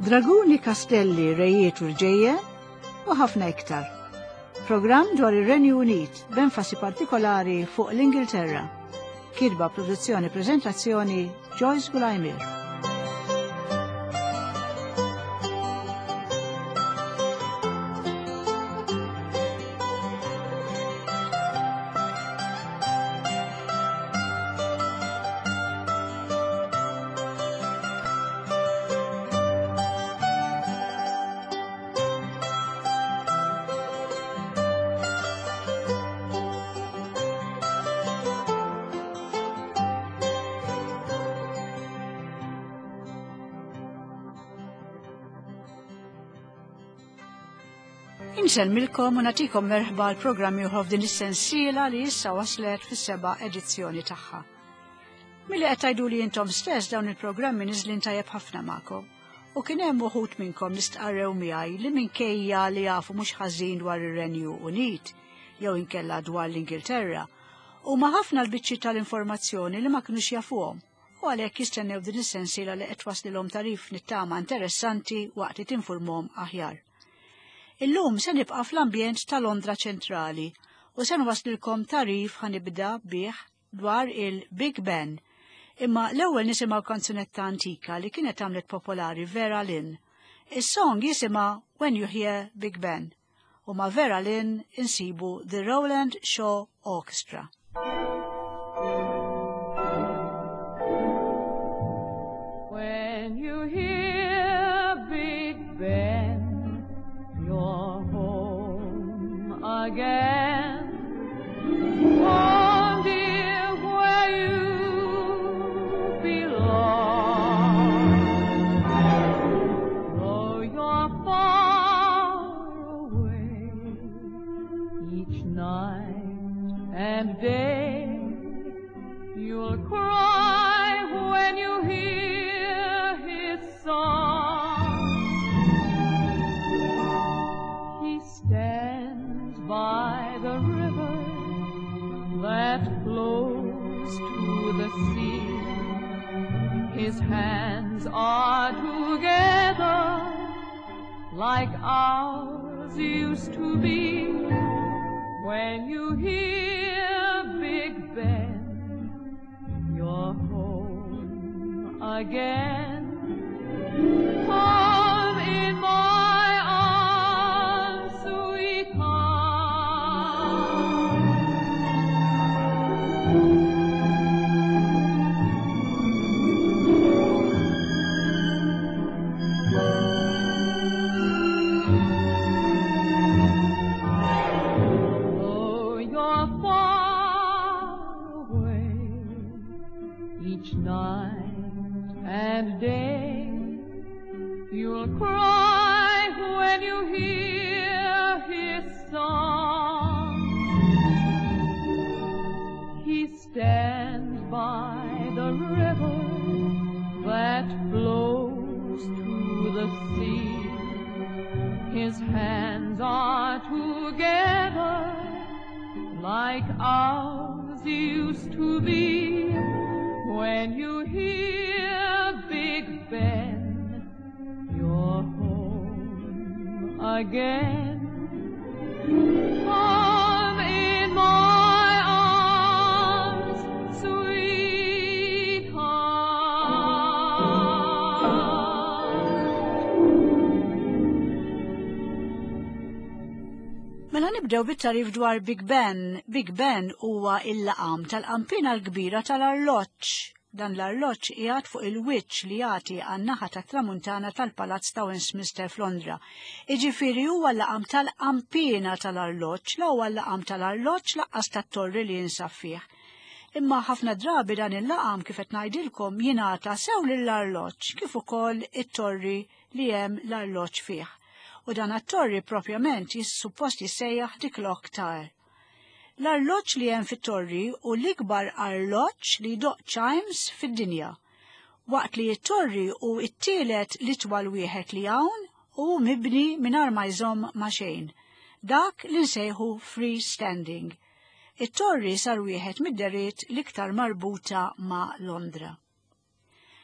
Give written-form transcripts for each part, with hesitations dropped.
Draguni, kastelli, rejiet u rġejjen u ħafna iktar. Programm dwar ir-Renju Unit b'enfasi partikolari fuq l-Ingilterra. Kitba, produzzjoni, preżentazzjoni Joyce Gulajmir. Inselmilkom u nagħtikom merħba l-programm ieħor f'din is-sensiela li issa waslet fis-7 edizzjoni tagħha. Milli qed tgħiduli intom stess dawn il-programmi niżlin tajjeb ħafna magħkom u kien hemm uħud minnkom nistqarrew miegħi li minkejja li jafu mhux ħażin dwar ir-Renju Unit jew inkella dwar l-Ingilterra huma ħafna l-biċċi tal-informazzjoni li ma kinux jafuhom u għalhekk jistennew din is-sensiela li qed waslilhom tarif nittama interessanti waqt li tinfurmhom aħjar. Illum se nibqa' fl-ambjent ta' Londra ċentrali u se nwaslilkom tarif ħanibda bih dwar il-Big Ben. Imma l-ewwel nisimgħu kanzunetta antika li kienet għamlet popolari Vera Lynn. Is-song jisimha When You Hear Big Ben u ma' Vera Lynn insibu The Roland Shaw Orchestra. When you hear Big Ben, again, oh dear, where you belong. Though you're far away, each night and day, you'll cry when you hear his song. He stands by the river that flows to the sea. His hands are together like ours used to be. When you hear Big Ben, you're home again. Home in my arms, sweetheart. Though you're far away, each night and day, you'll cry when you hear his song. He stands by the river that flows to the sea. His hands are together like ours used to be. When you hear Big Ben, you're home again. Home in my arms, Mela nibdew bit-tarif dwar Big Ben. Big Ben huwa il-laqam tal-qampina l-kbira tal-arloġġ. Dan l-arloġġ qiegħed fuq il-wiċċ li jagħti għan-naħa tat-tramuntana tal-Palazz ta' Westminster f'Londra. Jiġifieri huwa l-laqam tal-qampina tal-arloġġ, la huwa l-laqam tal-arloġġ laqqas tat-torri li jinsab fih. Imma ħafna drabi dan il-laqam kif qed ngħidilkom jingħata sew lill-arloġġ kif ukoll it-torri li hemm l-arloġġ fih. U dan at-torri propjament suppost jissejjaħ the clock tower. L-arloġġ li hemm fit-torri hu l-ikbar arloġġ li jdoqq chimes fid-dinja. Waqt li t-torri hu t-tielet l-itwal wieħed li hawn u mibni mingħajr ma jżomm ma' xejn. Dak li nsejħu freestanding. It-torri sar wieħed mid-deriet l-iktar marbuta ma' Londra.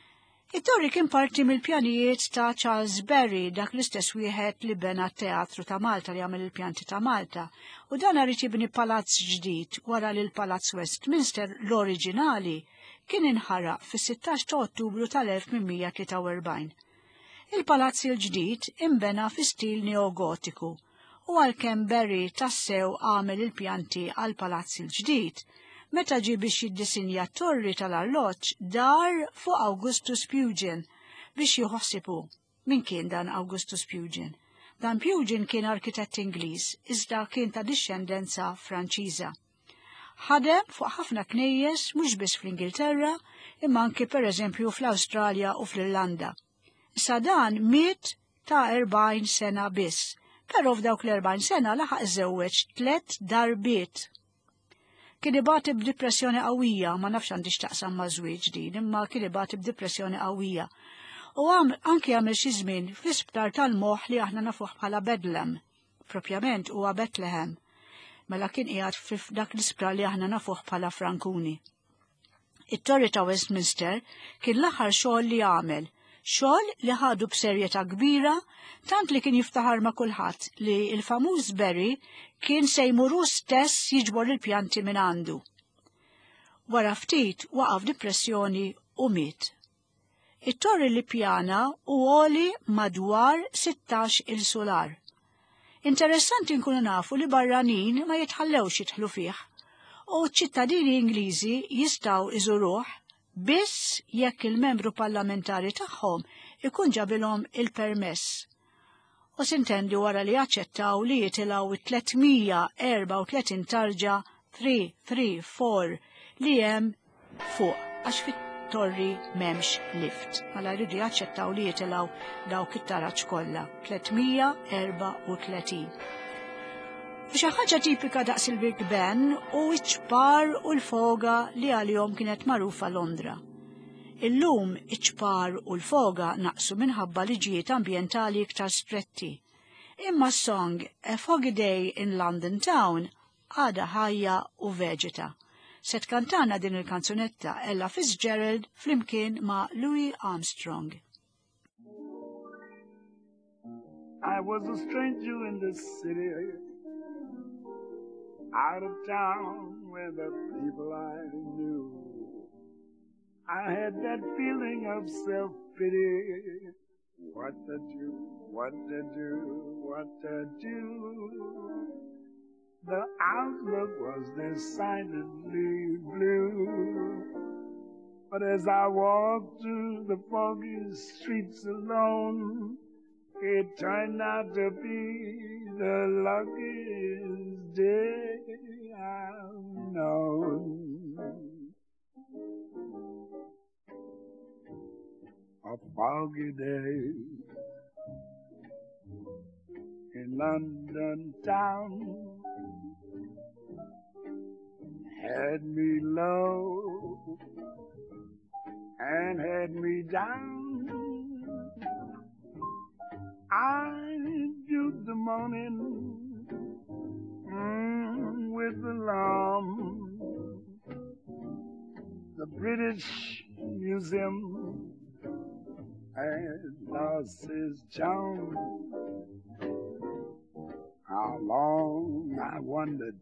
It-Torri kien parti mill-pjanijiet ta' Charles Berry, dak l-istess wieħed li bena t-Teatru ta' Malta li għamel il-pjanti ta' Malta, u dan rrid jibni palazz ġdid wara li l-Palazz Westminster l-oriġinali kien inħaraq fis-16 ta' Ottubru tal-1843. Il-palazz il-ġdid imbena fi stil neogotiku u għalkemm Berry tassew għamel il-pjanti għal palazz il-ġdid, meta ġie biex jiddisinja t-torri tal-arloġġ dar fuq Augustus Pugin biex jħossibu. Min kien dan Augustus Pugin? Dan Pugin kien arkitett Ingliż, iżda kien ta' discendenza Franċiża. Ħadem fuq ħafna knejjes mhux biss fl-Ingilterra, imma anke pereżempju fl-Awstralja u fl-Irlanda. Issa dan miet ta' 40 sena biss, però f'dawk l-40 sena laħaq żewweġ 3 darbiet. Kien ibati b'depressjoni qawwija, ma nafx għandix taqsam ma' żwieġ din, imma kien ibati b'depressjoni qawwija. U anke għamel xi żmien fl-isptar tal-moħħ li aħna nafuh bħala Bedlam, propjament huwa Bethlehem, mela kien qiegħed f'dak l-isptar li aħna nafuh bħala Frankuni. It-Torri ta' Westminster kien l-aħħar xogħol li għamel, xogħol li ħadu b'serjetà kbira, tant li kien jiftaħar ma' kulħadd li l-famuż Berry kien se jmuru stess jiġbor il-pjanti minn għandu. Wara ftit waqaf depressjoni u miet. It-torri li pjana u għoli madwar 16 il-solar. Interessanti nkunu nafu li barranin ma jitħallewx jidħlu fih, u ċittadini Ingliżi jistgħu iżuruh biss jekk il-membru parlamentari tagħhom ikun ġabilhom il-permess. U sintendi wara li jaċċettaw li jitilgħu 334 tarġa 334 li hemm fuq għax fit-torri m'hemmx lift. Mela jridu jaċċettaw li jitilgħu dawk it-taraġġ kollha 334. U xi ħaġa tipika daqs il-Big Ben u ċ-ċpar u l-foga li għalihom kienet magħrufa Londra. Illum iċ-ċpar u l-foga naqsu minħabba liġijiet ambjentali iktar stretti. Imma s-song A Foggy Day in London Town għada ħajja u veġeta. Se tkantana din il-kanzunetta Ella Fitzgerald flimkien ma' Louis Armstrong. I was a stranger in this city, out of town where the people I knew. I had that feeling of self-pity. What to do, what to do, what to do. The outlook was decidedly blue. But as I walked through the foggy streets alone, it turned out to be the luckiest day I've known. A foggy day in London town had me low and had me down. I viewed the morning with alarm. The British Museum had lost its charm. How long, I wondered,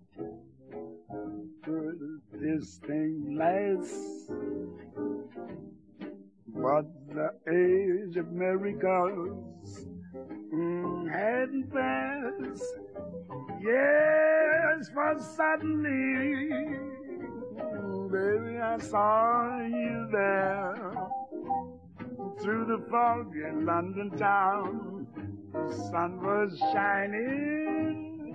could this thing last? But the age of miracles hadn't passed. Yes, for suddenly, baby, I saw you there. Through the fog in London town, the sun was shining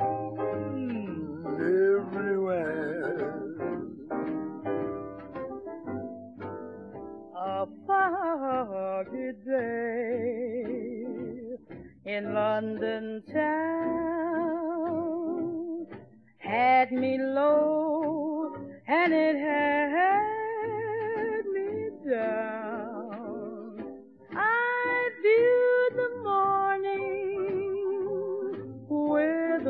everywhere. A foggy day in London town had me low and it had me down. I viewed the morning with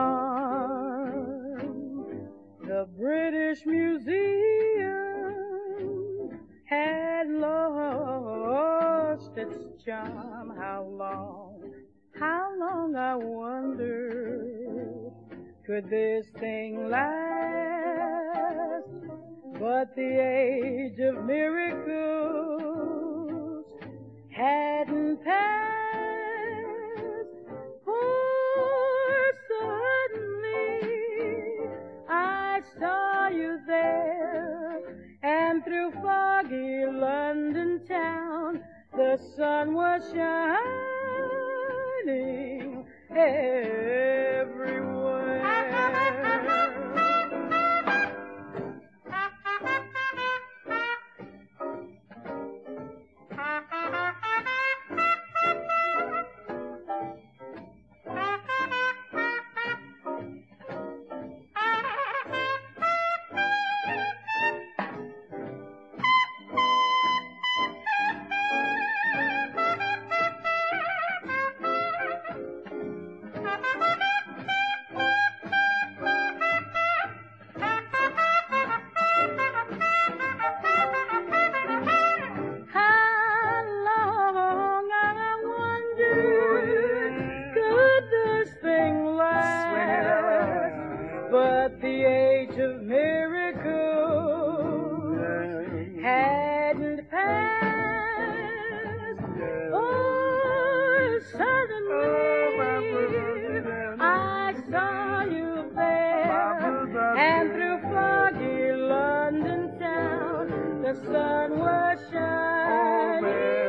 alarm. The British Museum had lost its charm. How long I wonder, could this thing last? But the age of miracles hadn't passed, for suddenly I saw you there, and through foggy London town the sun was shining everywhere. But the age of miracles hadn't passed. Oh, suddenly I saw you there, and through foggy London town the sun was shining.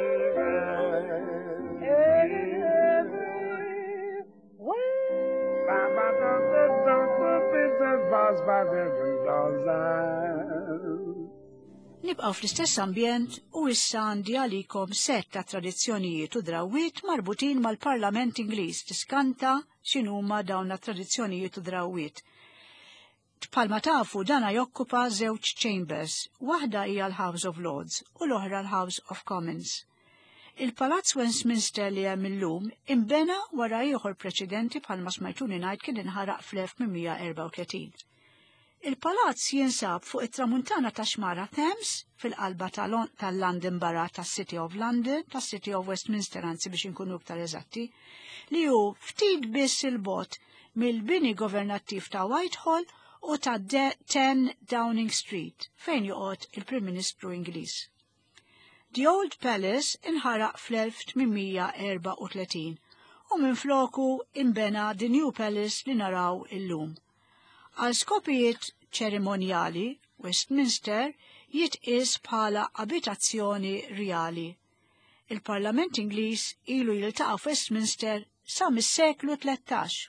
Nibqaw fl-istess ambjent u issa għandi għalikom set ta' tradizzjonijiet u drawwiet marbutin mal-Parlament Ingliż tiskanta x'inhuma dawn tradizzjonijiet u drawwiet. Bħalma tafu dana jokkupa żewġ chambers, waħda hija l-House of Lords u l-oħra l-House of Commons. Il-Palazz Westminster li hemm illum imbena wara ieħor preċedenti bħalma smajtuni ngħid kien inħaraq fl-1834. Il-palazz jinsab fuq it-tramuntana ta' xmara Thames fil-qalba tal-London Borough tas-City of London, tas-City of Westminster anzi biex inkunu iktar eżatti, li hu ftit biss il-bot mill-bini governattiv ta' Whitehall u ta' 10 Downing Street fejn joqgħod il-Prim Ministru Ingliż. The Old Palace inħaraq fl-1834 u minfloku imbena The New Palace li naraw illum. Għal skopijiet ċerimonjali, Westminster jitqis bħala abitazzjoni reali. Il-Parlament Ingliż ilu jiltaqa' f'Westminster sa mis-seklu 13.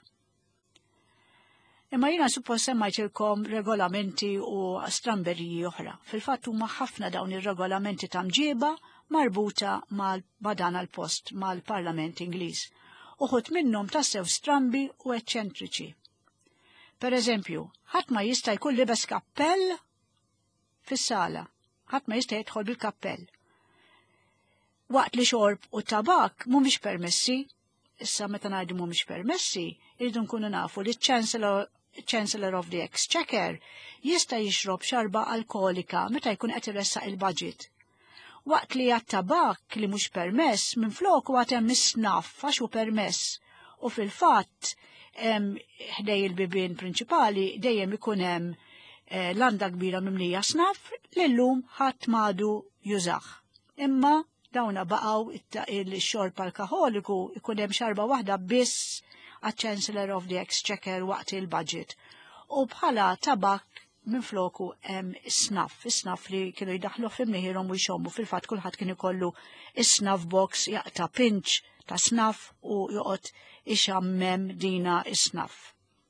Imma jiena suppost semmajtilkom regolamenti u stramberiji oħra. Fil-fatt huma ħafna dawn ir-regolamenti ta' mġieba marbuta mal-badan għal-post mal-Parlament Ingliż. Uħud minnhom tassew strambi u eċċentriċi. Per eżempju, ħadd ma jista' jkun libes kappell fis-sala, ħadd ma jista' jidħol bil-kappell. Waqt li xorb u tabak mhumiex permessi, issa meta ngħidu mhumiex permessi, irridu nkunu nafu li Chancellor of the Exchequer jista' jixrob xarba alkolika meta jkun qed iressaq il-budget. Waqt li għat-tabak li mhux permess minflok huwa hemm is-snaf għax hu permess u fil-fatt ħdej il-bibien prinċipali dejjem ikun hemm landa kbira mimlija snaf li llum ħadd m'għadu jużah. Imma dawna baqgħu il-xorb alkoholiku ikun hemm xarba waħda biss għaċ-Chancellor of the Exchequer waqt il-budget. U bħala tabak minfloku hemm is-snaf li kienu jdaħlu f'imnieħierhom u jxommu fil-fatt kulħadd kien ikollu is-snaf box jaqta' pinch ta' snaf u joqgħod ixammem dina is-snaf.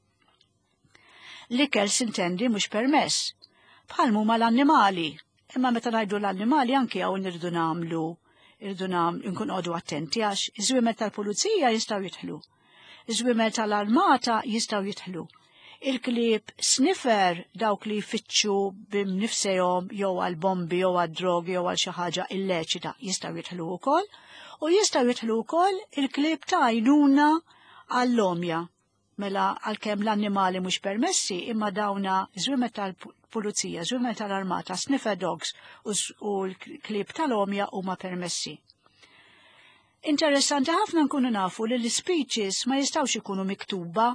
L-ikel sintendi mhux permess. Bħal huma l-annimali, imma meta ngħidu l-annimali anke hawn irridu nagħmlu nkun qogħdu attenti għax iż-żwiemel tal-pulizija jistgħu jidħlu. Iż-żwiemel tal-armata jistgħu jidħlu. Il-klieb sniffer dawk li jfittxu b'nifsejhom jew għal bombi jew għad drogi jew għal xi ħaġa illeċita jistgħu jidħlu wkoll. U jistgħu jidħlu wkoll il-klieb ta' għajnuna għall-omja. Mela għalkemm l-annimali mhux permessi imma dawna żwiemel tal-pulizija, żwiemel tal-armata, sniffer dogs u l-klieb tal-omja huma permessi. Interessanti ħafna nkunu nafu li l-speeches ma jistawx ikunu miktuba,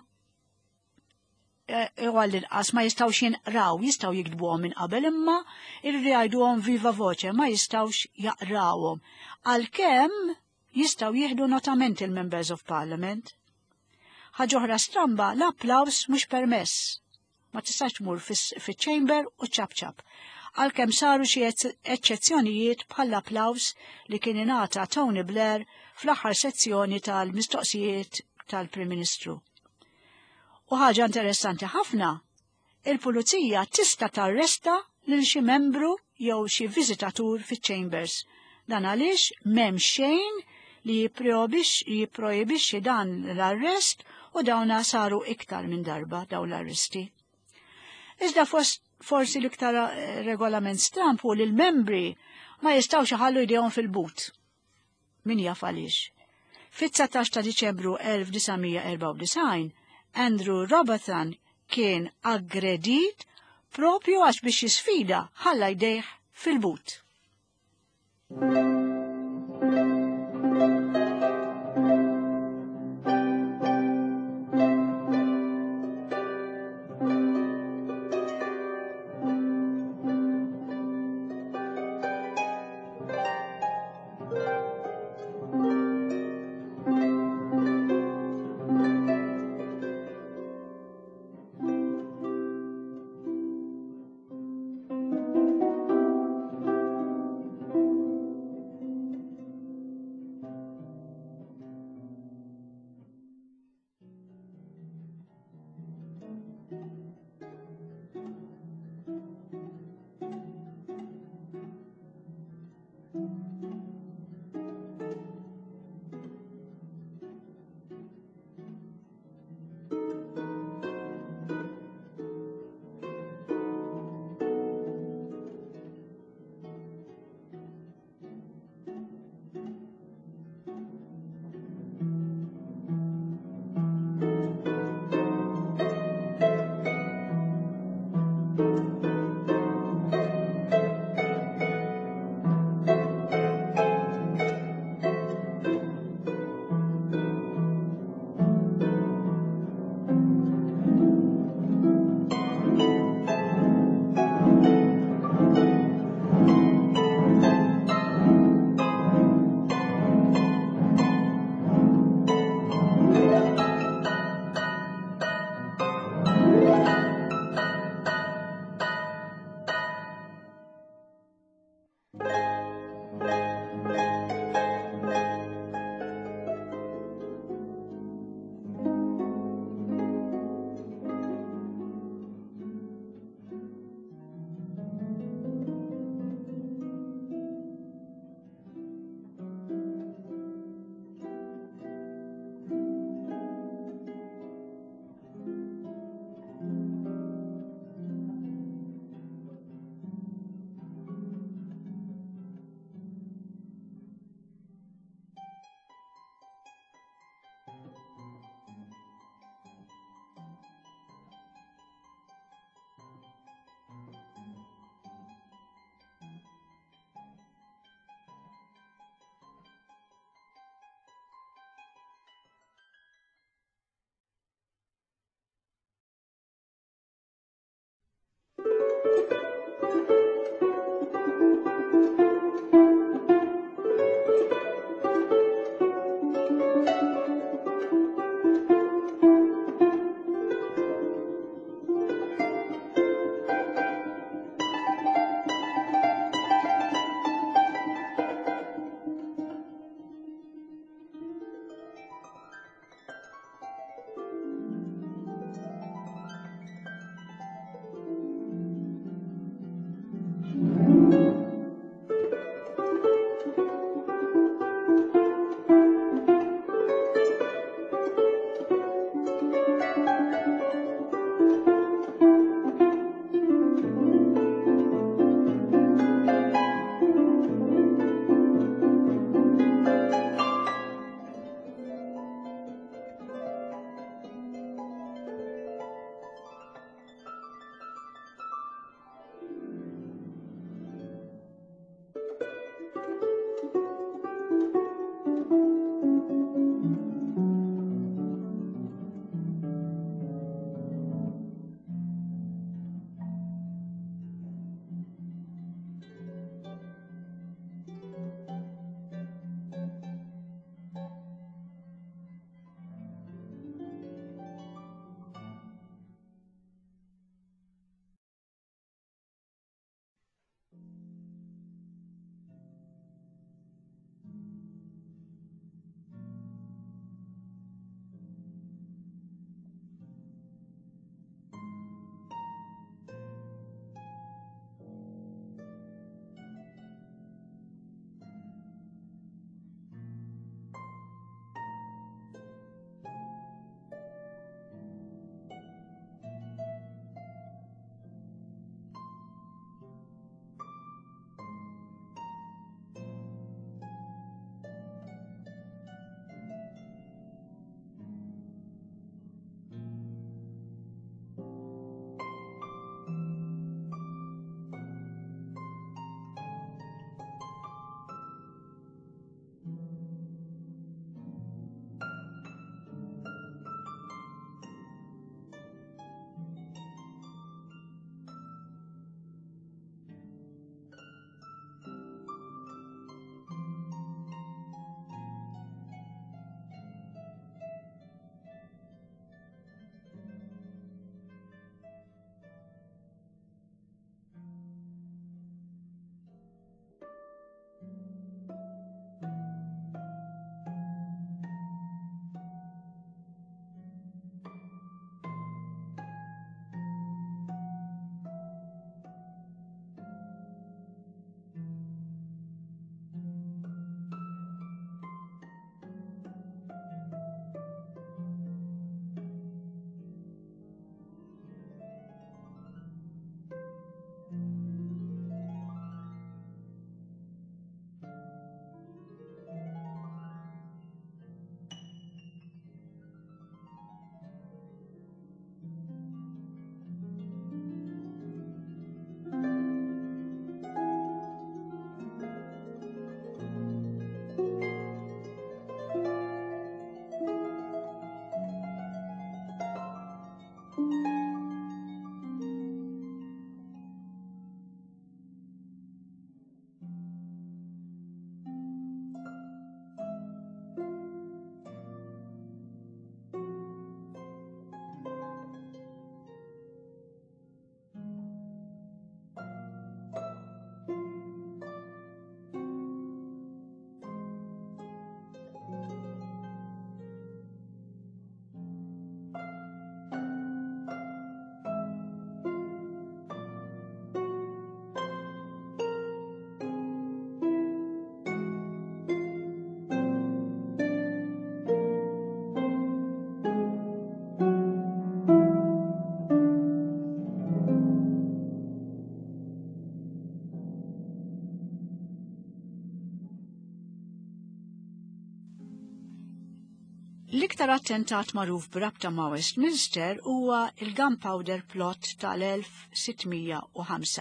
għall-inqas ma jistawx jinqraw, jistaw jikdbuhom minn qabel imma irridu jgħiduhom viva voce, ma jistawx jaqrawhom. Għalkemm jistaw jieħdu notament il-Members of Parliament. Ħaġa oħra stramba, l-applaws mhux permess. Ma tistax tmur fiċ-chamber u ċab-ċab. Għalkemm saru xi eċċezzjonijiet bħall applaws li kien ingħata Tony Blair fl-aħħar sezzjoni tal-mistoqsijiet tal-Prim Ministru. U ħaġa interessanti ħafna, il-pulizija tista' tarresta lil xi membru jew xi viżitatur fiċ-chambers. Dan għaliex m'hemm xejn li jipprojbixxi dan l-arrest u dawna saru iktar minn darba dawn l-arresti. Iżda forsi l-iktar regolament stramp u li l-membri ma jistawx ħallu jdejhom fil-but. Min jaf għaliex. Fit-19 ta' Diċembru 1994, Andrew Robertson kien aggredit propju għax biex jisfida ħalla jdejh fil-but. L-iktar attentat magħruf b'rabta ma' Westminster huwa il-Gunpowder Plot tal-1605.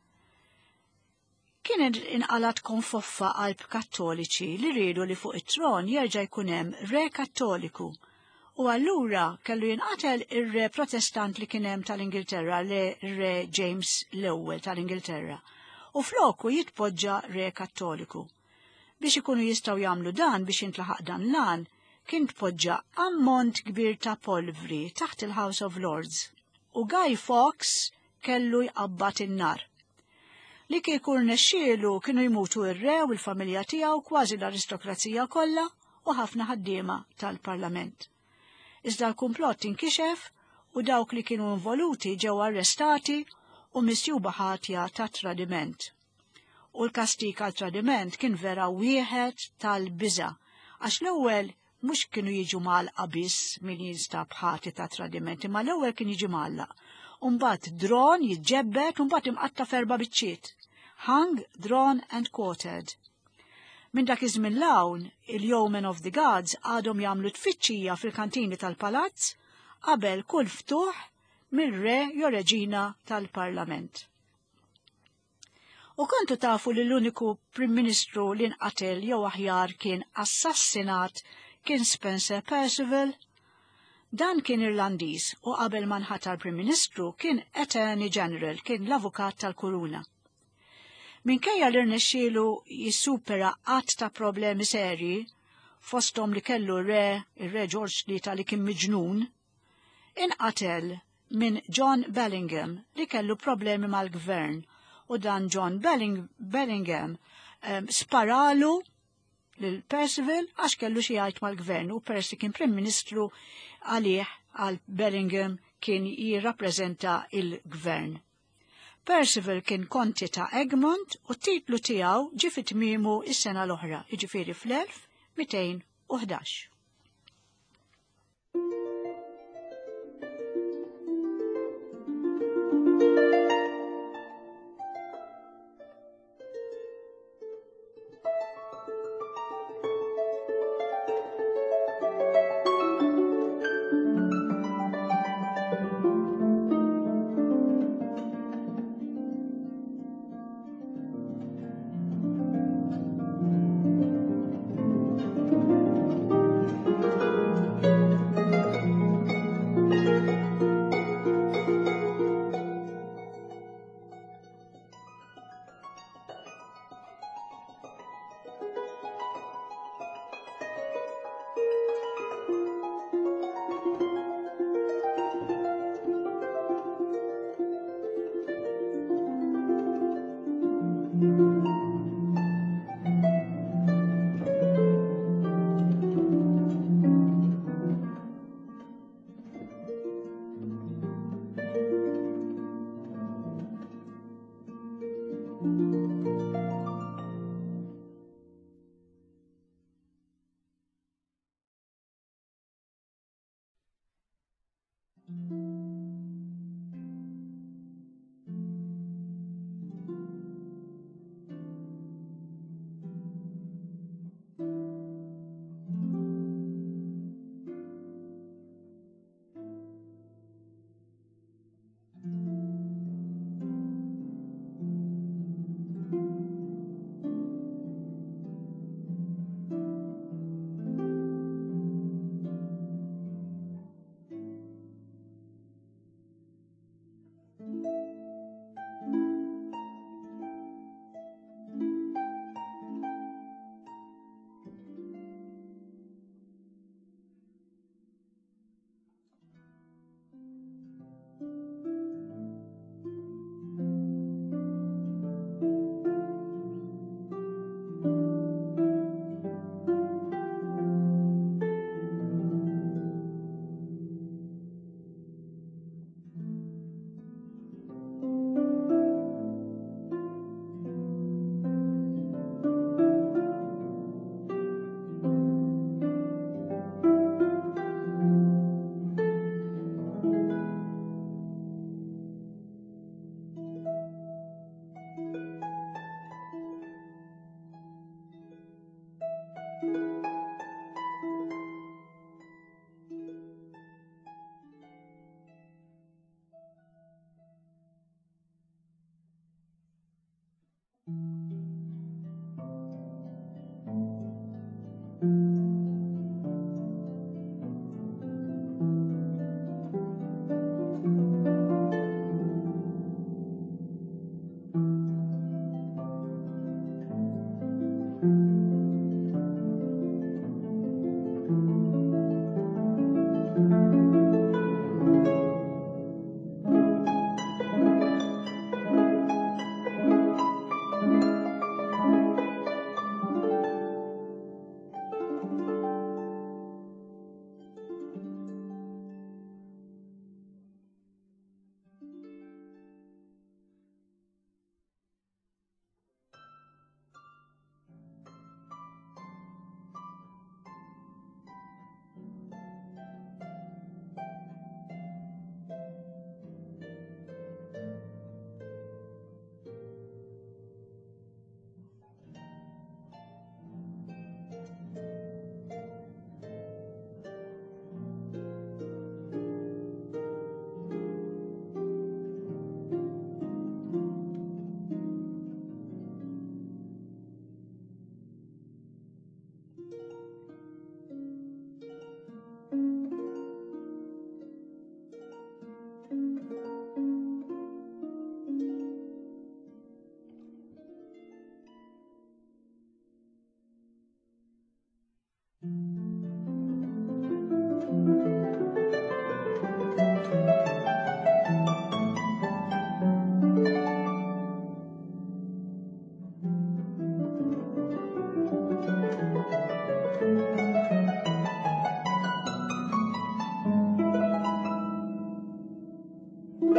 Kien inqalat konfoffa qalb Kattoliċi li riedu li fuq it-tron jerġa' jkun hemm re Kattoliku u allura kellu jinqatel ir-re Protestant li kien hemm tal-Ingilterra re James l-ewwel tal-Ingilterra u floku jitpoġġa re Kattoliku. Biex ikunu jistgħu jagħmlu dan biex jintlaħaq dan lan, kien tpoġġa ammont kbir ta' polvri taħt il-House of Lords u Guy Fawkes kellu jqabbad in-nar. Li kieku rnexxielu kienu jmutu ir-re u l-familja tiegħu kważi l-aristokrazija kollha u ħafna ħaddiema tal-Parlament. Iżda l-kumplott inkixef u dawk li kienu involuti ġew arrestati u misjuba ħatja ta' tradiment. U l-kastik għal tradiment kien vera wieħed tal-biża' għax l-ewwel mhux kienu jiġu magħlqa biss min jinstab ħati ta' tradiment, imma l-ewwel kien jiġi magħllaq. U mbagħad dron jiġġebbed u mbagħad imqatta' f'erba' biċċiet. Hung, drawn and quartered. Minn dak iż-żmien l-hawn, il-Yeomen of the Guards għadhom jagħmlu tfittxija fil-kantini tal-palazz qabel kull ftuħ mill-re jew reġina tal-Parlament. U kontu tafu li l-uniku Prim Ministru li nqatel jew aħjar kien assassinat kien Spencer Perceval? Dan kien Irlandiż u qabel ma nħatar Prim Ministru kien Attorney General, kien l-avukat tal-Kuruna. Minkejja li rnexxielu jissupera qatt ta' problemi serji fosthom li kellu ir-re George III li kien miġnun, inqatel minn John Bellingham li kellu problemi mal-gvern u dan John Bellingham sparalu lil Perceval għax kellu xi jgħid mal-gvern u peress li kien Prim Ministru għal Bellingham kien jirrappreżenta il-gvern. Perceval kien konti ta' Egmont u t-titlu tiegħu ġie fit-tmiemu is-sena l-oħra, jiġifieri fl-1211.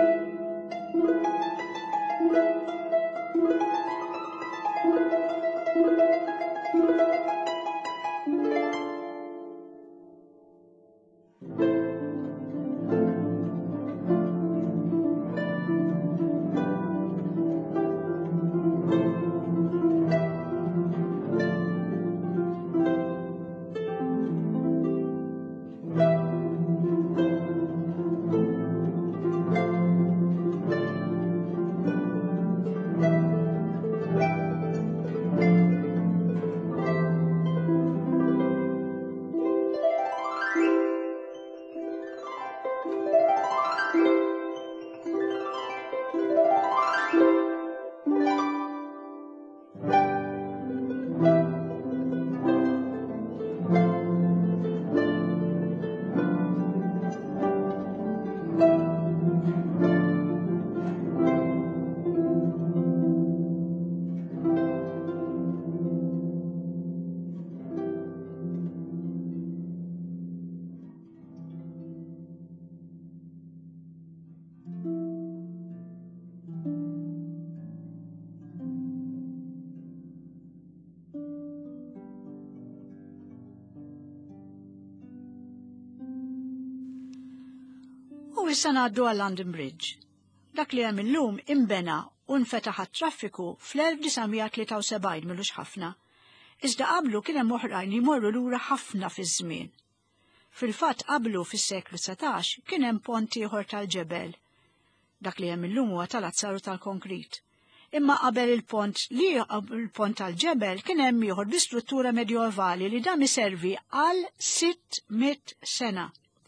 U issa ngħaddu għal London Bridge. Dak li hemm illum imbena u nfetaħ għat-traffiku fl-1973 milux ħafna. Iżda qablu kien hemm oħrajn jmorru lura ħafna fiż-żmien. Fil-fatt qablu fis-seklu 19 kien hemm pont ieħor tal-ġebel. Dak li hemm illum huwa tal-azzaru tal-konkrit. Imma qabel il-pont tal-ġebel kien hemm ieħor bi struttura medjevali li dan iservi għal 600 sena.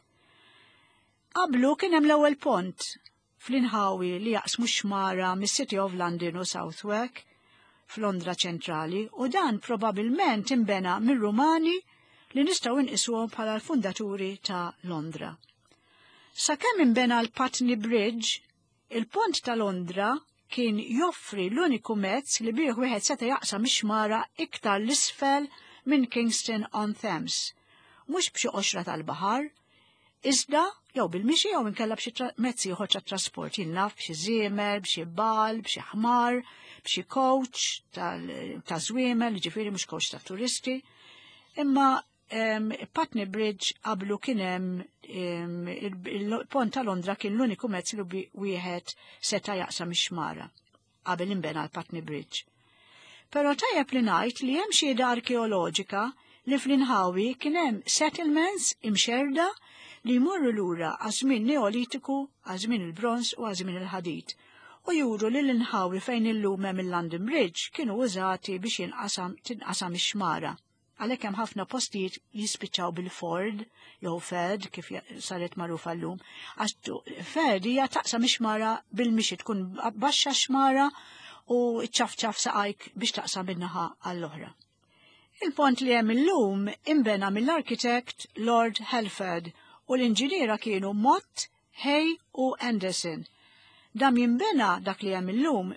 Qablu kien hemm l-ewwel pont fl-inħawi li jaqsmu xmara mis-City of London u Southwark f'Londra ċentrali u dan probabbilment imbena mir-Rumani li nistgħu nqisuhom bħala l-fundaturi ta' Londra. Sakemm imbena l-Putney Bridge, il-pont ta' Londra kien joffri l-uniku mezz li bih wieħed seta' jaqsam ix-xmara iktar l-isfel minn Kingston on Thames, mhux b'xi qoxra tal-baħar, iżda jew bil-mixi jew inkella b'xi mezzi ieħor tat-trasport jinnaf b'xi żiemel, b'xi bal, b'xi ħmar, b'xi coach ta' żwiemel, ġifieri mhux coach ta' turisti. Imma Putney Bridge qablu kien hemm il-pont ta' Londra kien l-uniku mezz li wieħed seta' jaqsam ix-xmara qabel inbena l-Putney Bridge. Però tajjeb li ngħid li hemm xhieda arkeoloġika li fl-inħawi kien hemm settlements imxerda li jmorru lura għaż-żmien Neolitiku, għaż-żmien il-Bronż u għaż-żmien il-Ħadid, u juru li l-inħawi fejn illum hemm il-London Bridge kienu użati biex tinqasam ix-xmara. Għalhekk hemm ħafna postijiet jispiċċaw bil-ford jew fed kif saret magħrufa llum, għax fed hija taqsam ix-xmara bil-mixi tkun baxxa xmara u ċċafċaf saqajk biex taqsam min-naħa għall-oħra. Il-pont li hemm illum imbena mill-arkitekt Lord Halford u l-inġiniera kienu Mott, Hay u Anderson. Dam jinbena dak li hemm illum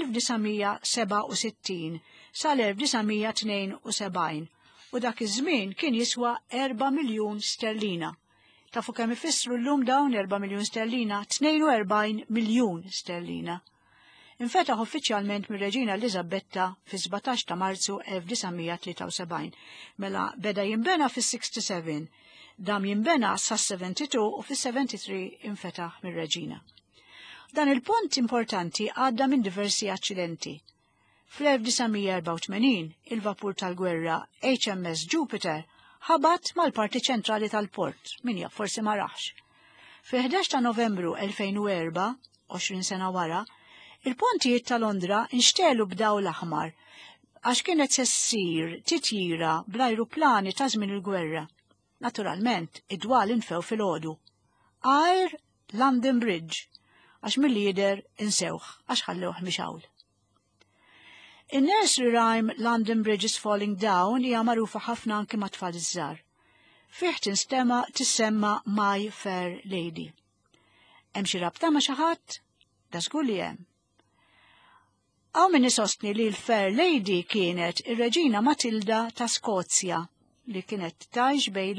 mill-1967 sal-1972 u dak iż-żmien kien jiswa 4 miljun sterlina. Tafu kemm ifissru llum dawn 4 miljun sterlina? 42 miljun sterlina. Infetaħ uffiċjalment mir-Reġina Elisabetta fi 17 ta' Marzu 1973, mela beda jinbena fis-67. Dam jinbena sas-72 u fis-73 infetaħ mir-Reġina. Dan il-pont importanti għadda minn diversi aċċidenti. Fl-1984 il-vapur tal-gwerra HMS Jupiter ħabat mal-parti ċentrali tal-port, min jaf forsi ma raħx. Fi-11 ta' Novembru 2004, 20 sena wara, il-pontijiet ta' Londra nxtelu b'dawl aħmar għax kienet sessir titjira bl-ajruplani ta' żmien il-gwerra. Naturalment, id-dwal infew fil-ħodu. Għajr London Bridge, għax mill-lider insewħ, għax ħallewħ mixawl. In-nursery rhyme London Bridge is Falling Down hija magħrufa ħafna anke ma' tfal iż-żgħar. Fih tissemma My Fair Lady. Hemm xi rabta ma' xi ħadd? Da żgur li hemm. Hawn min isostni li l-Fair Lady kienet ir-Reġina Matilda ta' Skozja li kienet tajx bejn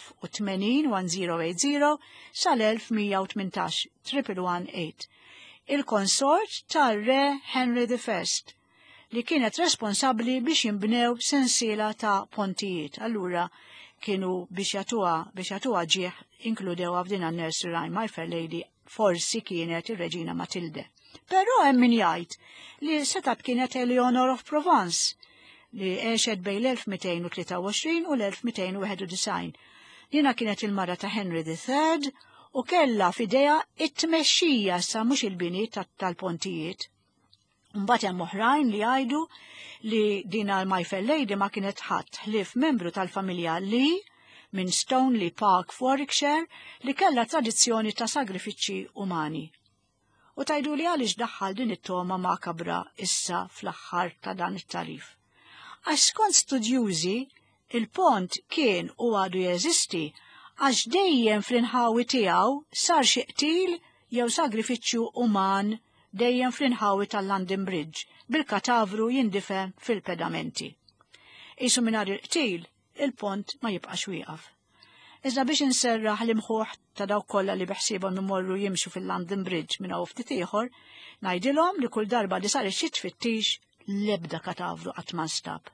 l-1080 sal-1118 118. Il-konsort tar-re Henry I li kienet responsabbli biex jinbnew sensiela ta' pontijiet. Allura kienu biex jagħtuha ġieħ inkludew f'din nursery rhyme My Fair Lady forsi kienet ir-Reġina Matilde. Però hemm min jgħid li setat kienet Eleanor of Provence li għexet bejn l-1223 u l-1291. Dina kienet il-mara ta' Henry III u kella f'idea it-tmexxija sa mhux il-bini tal-pontijiet. Mbagħad hemm oħrajn li jgħidu li dina My Fair Lady ma kienet ħadd ħlief membru tal-familja Lee minn Stoneleigh Park f'Warwickshire li kellha tradizzjoni ta' sagrifiċċji umani. U tajdu li għaliex daħħal din it-toma makabra issa fl-aħħar ta' dan it-tarif. Għax skont studjużi, il-pont kien u għadu jeżisti għax dejjem fl-inħawi tiegħu sar xi qtil jew sagrifiċċju uman dejjem fl-inħawi tal-London Bridge bil-katavru jindifem fil-pedamenti. Isu mingħajr il-qtil, il-pont ma jibqax wieqaf. Iżda biex inserraħ l-imħuħ ta' dawk kollha li biħsibhom imorru jimxu fil-London Bridge minn hawn ftit ieħor, ngħidilhom li kull darba li sar xi tfittix l-ebda katavru qatt ma nstab.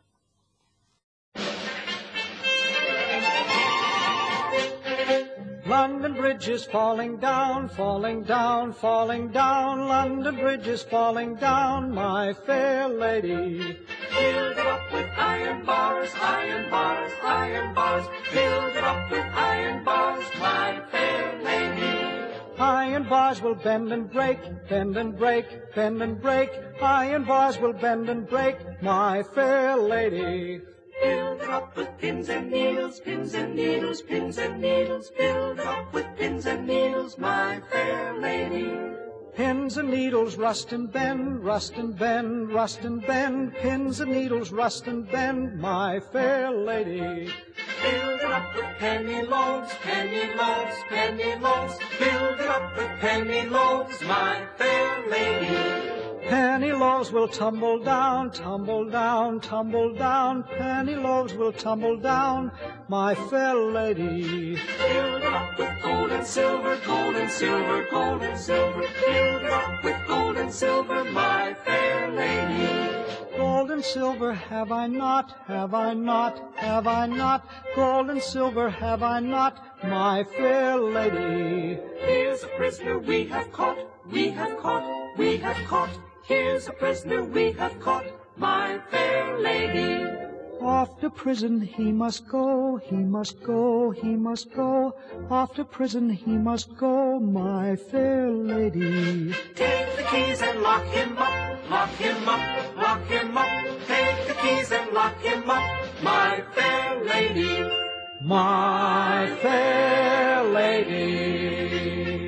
London Bridge is falling down, falling down, falling down. London Bridge is falling down, my fair lady. Build it up with iron bars, iron bars, iron bars. Build it up with iron bars, my fair lady. Iron bars will bend and break, bend and break, bend and break. Iron bars will bend and break, my fair lady. Build it up with pins and needles, pins and needles, pins and needles. Build it up with pins and needles, my fair lady. Pins and needles rust and bend, rust and bend, rust and bend. Pins and needles rust and bend, my fair lady. Build it up with penny loaves, penny loaves, penny loaves. Build it up with penny loaves, my fair lady. Penny loaves will tumble down, tumble down, tumble down. Penny loaves will tumble down, my fair lady. Build it up with gold and silver, gold and silver, gold and silver. Build it up with gold and silver, my fair lady. Gold and silver have I not, have I not, have I not. Gold and silver have I not, my fair lady. Here's a prisoner we have caught, we have caught, we have caught. Here's a prisoner we have caught, my fair lady. Off to prison he must go, he must go, he must go. Off to prison he must go, my fair lady. Take the keys and lock him up, lock him up, lock him up. Take the keys and lock him up, my fair lady. My fair lady.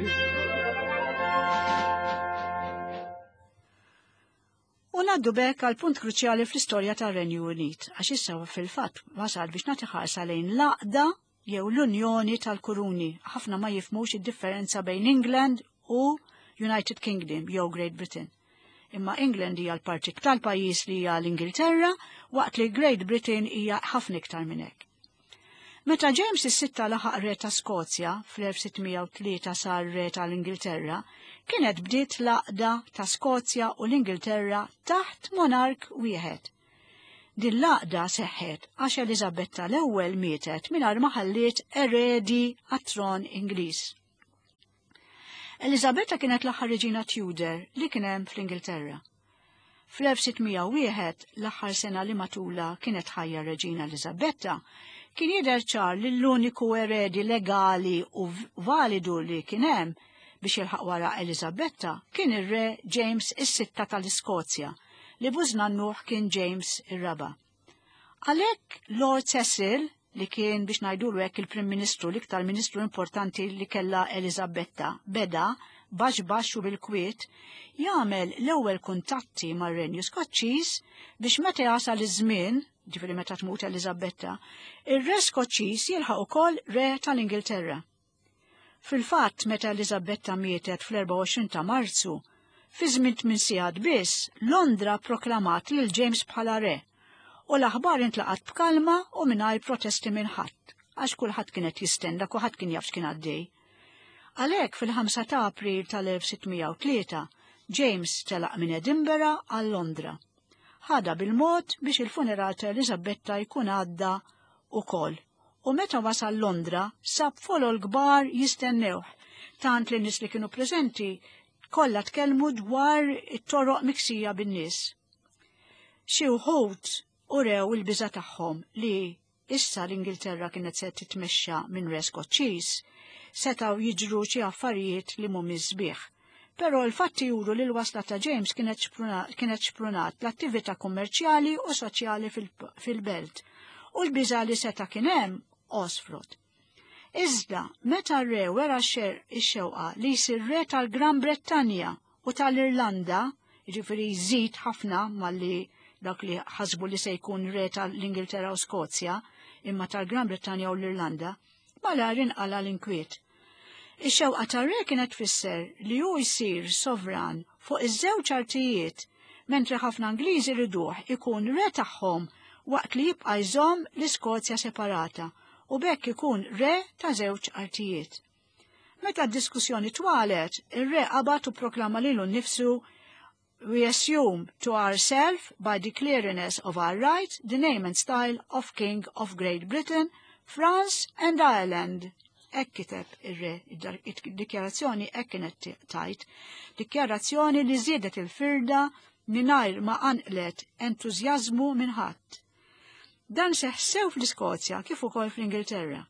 U ngħaddu bekk għal punt kruċjali fl-istorja tar-Renju Unit, għax issa fil-fatt wasal biex nagħti ħarsa lejn l-għaqda jew l-Unjoni tal-Kuruni. Ħafna ma jifhmux id-differenza bejn England u United Kingdom jew Great Britain. Imma England hija l-parti tal-pajjiż li hija l-Ingilterra, waqt li Great Britain hija ħafna iktar minn hekk. Meta James is-Sitta laħaq re ta' Skozja fl-1603 sar re tal-Ingilterra, kienet bdiet l-għaqda ta' Skozja u l-Ingilterra taħt monark wieħed. Din l-għaqda seħħet għax Elizabetta l-ewwel mietet mingħajr ma ħalliet eredi għat-tron Ingliż. Elizabetta kienet l-aħħar reġina Tudor li kien hemm fl-Ingilterra. Fl-1601 l-aħħar sena li matula kienet ħajja reġina Elizabetta kien jidher ċar li l-uniku eredi legali u validu li kien hemm biex jilħaq wara Elizabetta kien ir-re James is-Sitta tal-Iskozja li bużnannuh kien James ir-Raba'. Għalhekk Lord Cecil li kien biex ngħidulu hekk il-Prim Ministru l-iktar Ministru importanti li kellha Elizabetta beda baxx u bil-kwiet jagħmel l-ewwel kuntatti mar-Renju Skoċċiż biex meta jasal iż-żmien, ġifieri meta tmut Elizabetta, ir-re Skoċċiż jilħaq ukoll re tal-Ingilterra. Fil-fatt meta Elizabetta mietet fl-24 ta' Marzu, fi żmien 8 sigħat biss, Londra proklamat lil James bħala re u l-aħbar intlaqat b'kalma u mingħajr protesti minn ħadd, għax kulħadd kienet jistenna kulħadd kien jaf x'kien għaddej. Għalhekk fil-5 ta' April tal-1603 James telaq minn Edinburgh għal Londra. Ħada bil-mod biex il-funeral ta' Elisabetta jkun għadda ukoll. U meta wasal Londra sab folol kbar jistennewh, tant li nies li kienu preżenti kollha tkellmu dwar it-toroq miksija bin-nies. Xi wħud urew il-biża' tagħhom li issa l-Ingilterra kienet se titmexxa minn re Skoċċiż, setgħu jiġru xi affarijiet li mhumiex sbieħ. Però l-fatti juru li l-wasla ta' James kienet xprunat l-attività kummerċjali u soċjali fil-belt, u l-biża' li seta' kien hemm osfrot. Iżda, meta r-re wera x-xewqa li jsir re tal-Gran Brettanja u tal-Irlanda, jiġifieri jżid ħafna malli dak li ħasbu li se jkun re tal-Ingilterra u Skozja, imma tal-Gran Brettanja u l-Irlanda, mala rinqala l-inkwiet. Ix-xewqa tar-re kienet tfisser li hu jsir sovran fuq iż-żewġ artijiet, mentri ħafna Ingliżi riduh ikun re tagħhom waqt li jibqa' jżomm l-Iskozja separata u bekk ikun re ta' żewġ artijiet. Meta d-diskussjoni twalet, ir-re qabad u proklama lilu nnifsu "We assume to ourselves by declaring us of our rights the name and style of King of Great Britain, France and Ireland." Hekk kiteb ir-re, id-dikjarazzjoni hekk kienet tajt, dikjarazzjoni li żiedet il-firda mingħajr ma anqlet entużjażmu minn ħadd. Dan seħħ fl-Iskozja kif ukoll fl-Ingilterra.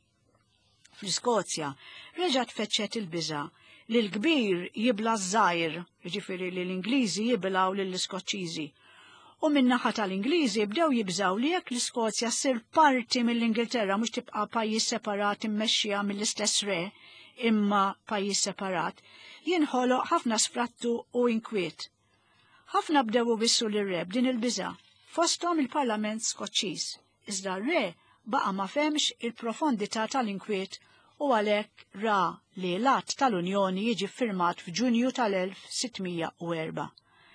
Fl-Iskozja reġa' tfeċċet il-biża' li l-kbir jibla żgħir, jiġifieri li l-Ingliżi jiblaw lill-Iskoċċiżi. U min-naħa tal-Ingliżi bdew jibżaw li jekk l-Iskozja ssir parti mill-Ingilterra mhux tibqa' pajjiż separat immexxija mill-istess re, imma pajjiż separat, jinħoloq ħafna sfrattu u inkwiet. Ħafna bdew wissu lir-re b'din il-biża' fosthom il-Parlament Skoċċiż, iżda r-re baqa' ma femx il-profondità tal-inkwiet u għalhekk ra li l-att tal-Unjoni jiġi ffirmat f'Ġunju tal-1604.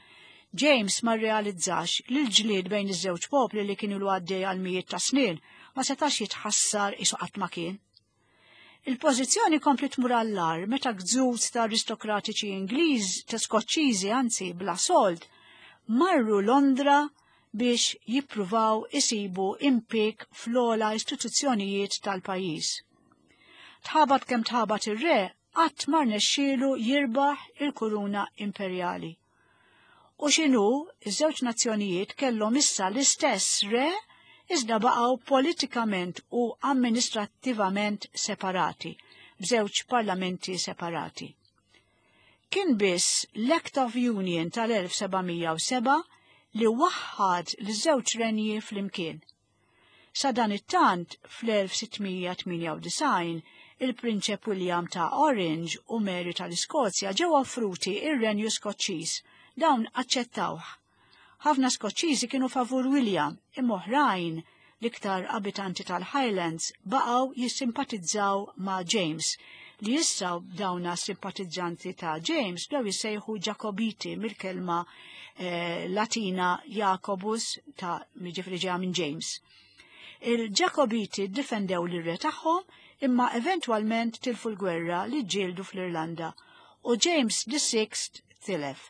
James ma rrealizzax li l-ġlied bejn iż-żewġ popli li kienu lu għaddej għal mijiet ta' snin ma setax jitħassar isu qatt ma kien. Il-pożizzjoni komplet tmur għall-ar meta gżuz ta' aristokratiċi Ingliż ta' Skoċċiżi anzi bla sold marru Londra biex jippruvaw isibu impik fl-ogħla istituzzjonijiet tal-pajjiż. Tħabat kemm tħabat ir-re qatt ma rnexxielu jirbaħ il-kuruna imperjali. U x'inhu iż-żewġ nazzjonijiet kellhom issa l-istess re iżda baqgħu politikament u amministrattivament separati, b'żewġ parlamenti separati. Kien biss l-Act of Union tal-1707 li waħħad l-żewġ renji flimkien. Sa dan it-tant fl-1698 il-Prinċep William ta' Orange u Mary tal-Iskozja ġew offruti ir-Renju Skoċċiż. Dawn aċċettawh. Ħafna Skoċċiżi kienu favur William, imma oħrajn l-iktar abitanti tal-Highlands baqgħu jissimpatizzaw ma' James, li issa dawna simpatizzanti ta' James bdew jissejħu Ġakobiti mill-kelma Latina Jacobus ta' ġifri ġejja minn James. Il-Ġakobiti ddifendew l-irre tagħhom imma eventwalment tilfu l-gwerra li ġieldu fl-Irlanda u James VI tilef.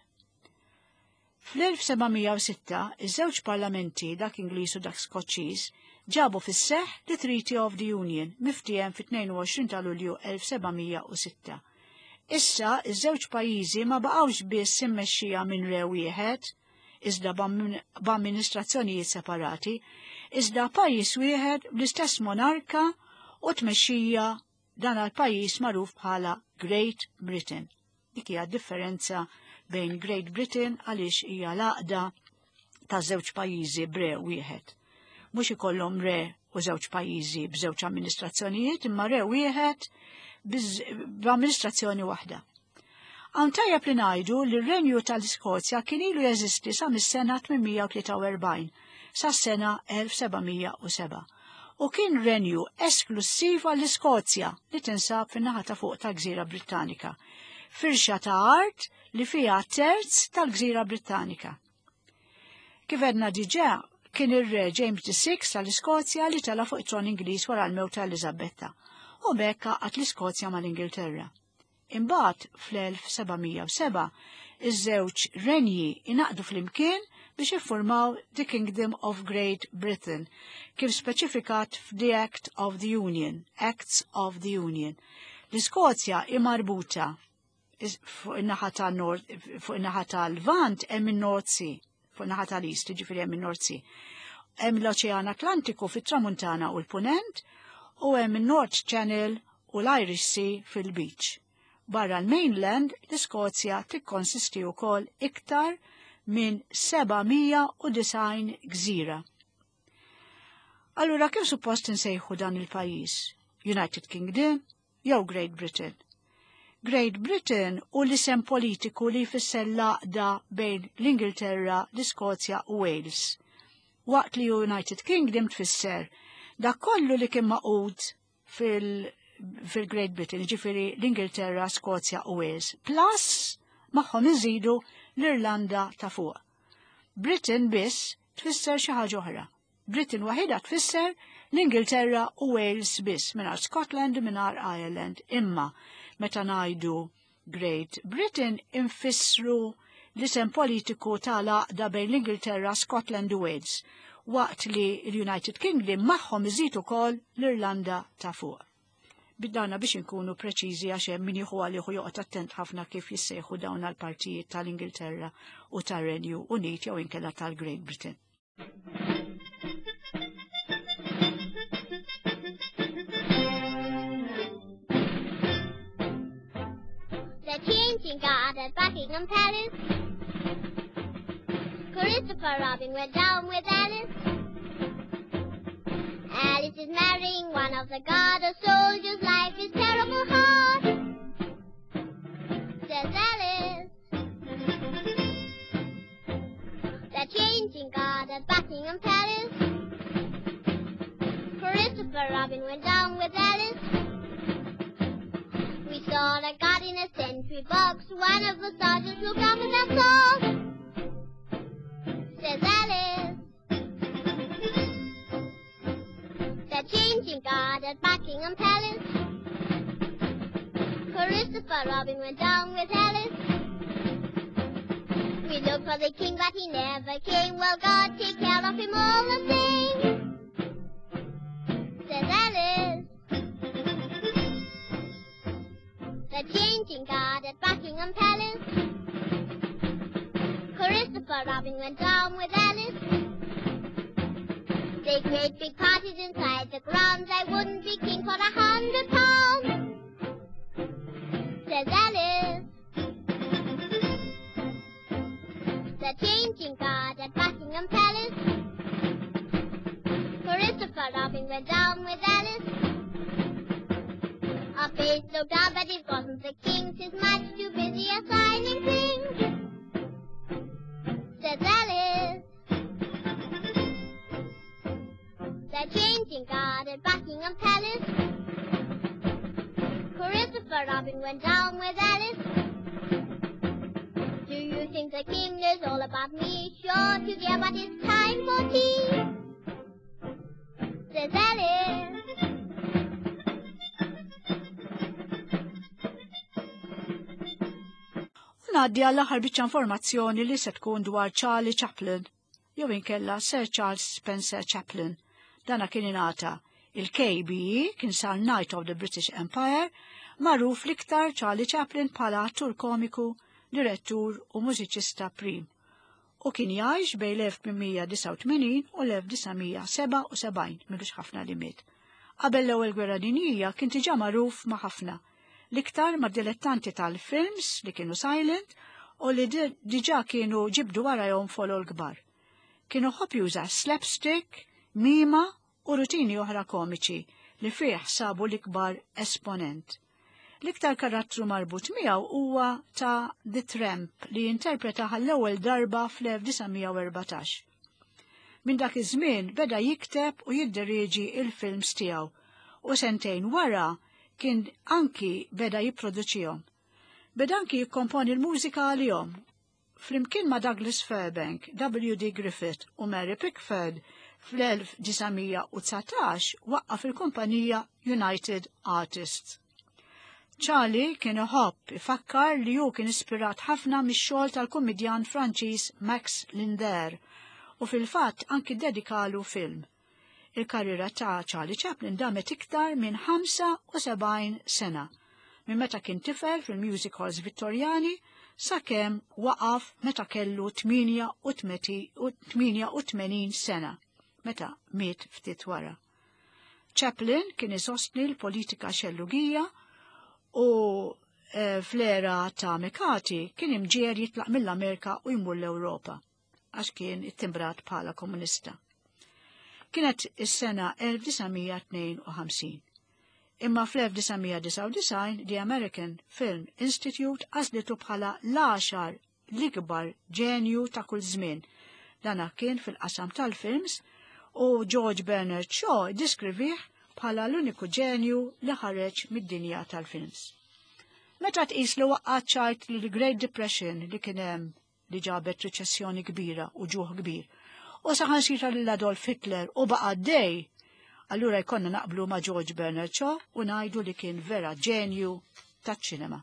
Fl-1706 iż-żewġ parlamenti dak Ingliż u dak Skoċċiż ġabu fis-seħħ li Treaty of the Union miftiem fit-22 ta' Lulju 1706. Issa iż-żewġ pajjiżi ma baqgħux biss immexxija minn re wieħed, iżda b'amministrazzjonijiet separati, iżda pajjiż wieħed bl-istess monarka u tmexxija dan għall-pajjiż magħruf bħala Great Britain. Dik hija differenza bejn Great Britain għaliex hija l-għaqda ta' żewġ pajjiżi b're wieħed. Mhux ikollhom re u żewġ pajjiżi b'żewġ amministrazzjonijiet, imma re wieħed b'amministrazzjoni waħda. Hawn tajjeb li ngħidu li r-Renju tal-Iskozja kien ilu jeżisti sa mis-sena 843 sas-sena 1707 u kien renju esklusiv għall-Iskozja li tinsab fin-naħa ta' fuq tal-Gżira Brittanika, firxa ta' art li fiha terz tal-Gżira Brittanika. Kif edna diġà, kien ir-Re James VI tal-Iskozja li tela fuq it-tron Ingliż wara l-mewt ta' Eliżabetta u bekka għat l-Iskozja mal-Ingilterra. Imbagħad fl-1707 iż-żewġ renji inaqdu flimkien biex iffurmaw the Kingdom of Great Britain, kif speċifikat f'The Acts of the Union. L-Iskozja marbuta fuq in-naħa tan-nord, fuq in-naħa tal-Lvant hemm in-North Sea, fuq in-naħa tal-East, jiġifieri hemm in-North Sea. Hemm l-Oċean Atlantiku fit-Tramuntana u l-Punent u hemm in-North Channel u l-Irish Sea fil-Beach. Barra l-mainland, l-Iskozja tikkonsisti wkoll iktar minn 790 gżira. Allura kif suppost insejħu dan il-pajjiż? United Kingdom jew Great Britain? Great Britain u l-isem politiku li jfisser laqda bejn l-Ingilterra, l-Iskozja u Wales. Waqt li United Kingdom tfisser dak kollu li kien maqud fil-Great Britain, ġifiri l-Ingilterra, Skozja u Wales, plus magħhom iżidu l-Irlanda ta' fuq. Britain biss tfisser xi ħaġa oħra. Britain waħedha tfisser l-Ingilterra u Wales biss mingħajr Scotland u mingħajr Ireland. Imma meta ngħidu Great Britain infissru l-isem politiku tal-għaqda bejn l-Ingilterra, Scotland u Wales, waqt li l-United Kingdom magħhom iżid ukoll l-Irlanda ta' fuq. Bidana biex inkunu preċiżi għax hemm min jieħu għalih joqgħod attent ħafna kif jissejħu dawn għall-partijiet tal-Ingilterra u tar-Renju Unit jew inkella tal-Great Britain. The changing guard at Buckingham Palace. Christopher Robin went down with Alice. Alice is marrying one of the guard of soldiers. Life is terrible hard, says Alice. The changing guard at Buckingham Palace. Christopher Robin went down with Alice. We saw the guard in a sentry box. One of the sergeants looked up and that's all, says Alice. The changing guard at Buckingham Palace. Christopher Robin went down with Alice. We looked for the king, but he never came. Well, God take care of him all the same, says Alice. The changing guard at Buckingham Palace. Christopher Robin went down with Alice. They great big parties inside the grounds. I wouldn't be king for £100, says Alice. The changing guard at Buckingham Palace. Christopher Robin went down with Alice. Our face looked down, but it wasn't the king's. He's much too busy assigning things, says Alice. The changing guard at Buckingham Palace. Christopher Robin went down with Alice. Do you think the king knows all about me? Sure to hear, but it's time for tea, says Alice. Ngħaddi għall-aħħar biċċa informazzjoni li se tkun dwar Charlie Chaplin, jew inkella Sir Charles Spencer Chaplin. Dana kien ingħata il-KBE, kien sar Knight of the British Empire, magħruf l-iktar Charlie Chaplin bħala attur komiku, direttur u mużiċista prim. U kien jgħix bejn l-1889 u l-1977 milux ħafna li miet. Qabel l-ewwel gwerra dinjija kien diġà magħruf ma' ħafna, l-iktar ma' dilettanti tal-films li kienu silent u li diġà kienu ġibdu warajhom follow l-kbar. Kienu ħobb juża slapstick, mima u rutini oħra komiċi li fih sabu l-ikbar esponent. L-iktar karattru marbut miegħu huwa ta' The Tramp li interpretaha l-ewwel darba fl-1914. Minn dak iż-żmien beda jikteb u jiddirieġi il-films tiegħu u sentejn wara kien anki beda jipproduċihom. Beda anki jikkomponi l-mużika għalihom. flimkien ma' Douglas Fairbank, W.D. Griffith u Mary Pickford fl-1919 waqqaf il-kumpanija United Artists. Charlie kien iħobb ifakkar li hu kien ispirat ħafna mix-xogħol tal-kumedjan Franċiż Max Linder u fil-fatt anki dedikalu film. Il-karriera ta' Charlie Chaplin damet iktar minn 75 sena, minn meta kien tifel fil-music halls Vittorjani sakemm waqaf meta kellu 88 sena, meta miet ftit wara. Chaplin kien isostni l-politika xellugija u fl-era ta' Mekati kien imġier jitlaq mill-Amerika u jmur l-Ewropa, għax kien ittimbrat bħala komunista. Kienet is-sena 1952. Imma fl-1999 The American Film Institute għażlitu bħala l-10 l-ikbar ġenju ta' kull żmien. Dana kien fil-qasam tal-films u George Bernard Shaw diskrivih bħala l-uniku ġenju li ħareġ mid-dinja tal-films. Meta tqis li waqqgħet ċajt li l-Great Depression li kien hemm li ġabet riċessjoni kbira u ġuħ kbir, u saħansitra lil Adolf Hitler u baqa' dej, allura jkollna naqblu ma' George Bernard Shaw u ngħidu li kien vera ġenju taċ-ċinema.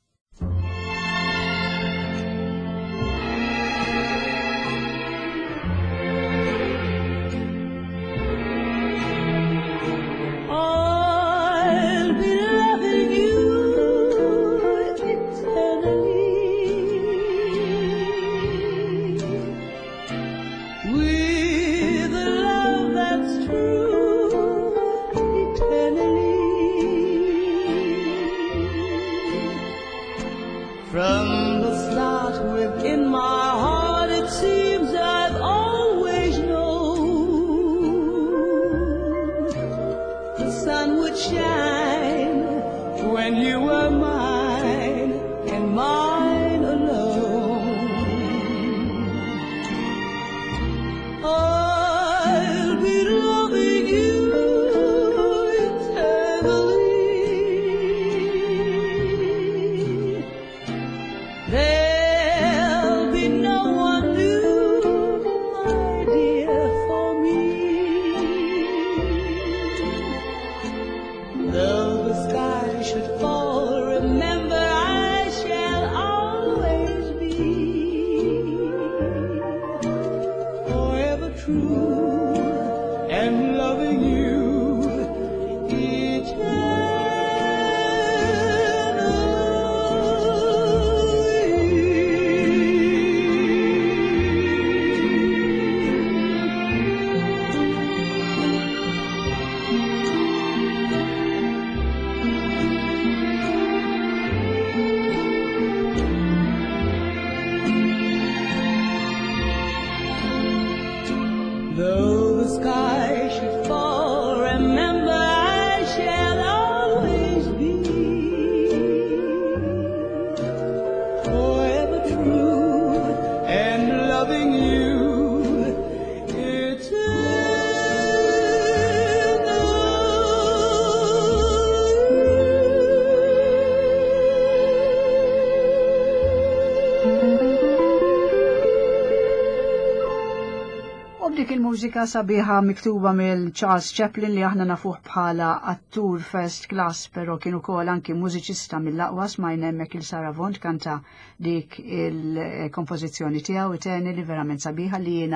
Mużika sabiħa miktuba mill Charles Chaplin li aħna nafuh bħala attur first class, pero kienu kol anki mużiċista mill-aqwa smajna hemmhekk il-Sara Vaughn kanta dik il-kompożizzjoni tiegħu Eternity li verament sabiħa li jiena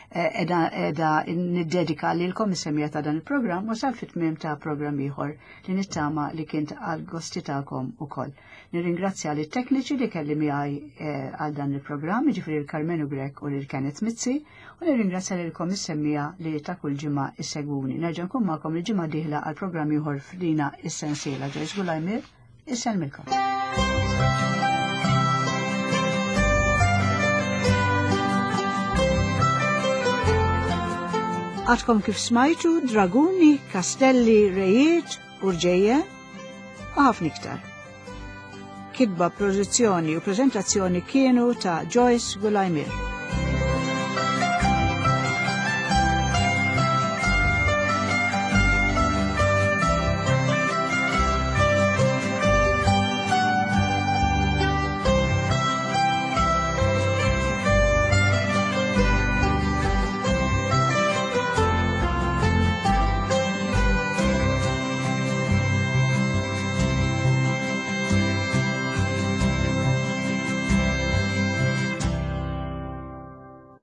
edha niddedika lilkom is-semija ta' dan il-programm u sal fit-tmiem ta' programm ieħor li nittama li kien għall-gosti tagħkom ukoll. Nirringrazzja lit tekniċi li kelli miegħi għal dan il-programm, jiġifieri l-Carmenu Grek u lil Kenneth Mizzi, u nirringrazzja lilkom is-semmija li ta' kull ġimgħa issegwuni. Nerġa' nkun magħkom il-ġimgħa dieħla għal programm ieħor f'dina is-sensiela. Joyce Gulajmir, isselmilkom. Għadkom kif smajtu draguni, kastelli, rejiet, urġejje u ħafna iktar. Kitba, produzzjoni u prezentazzjoni kienu ta' Joyce Gulajmir.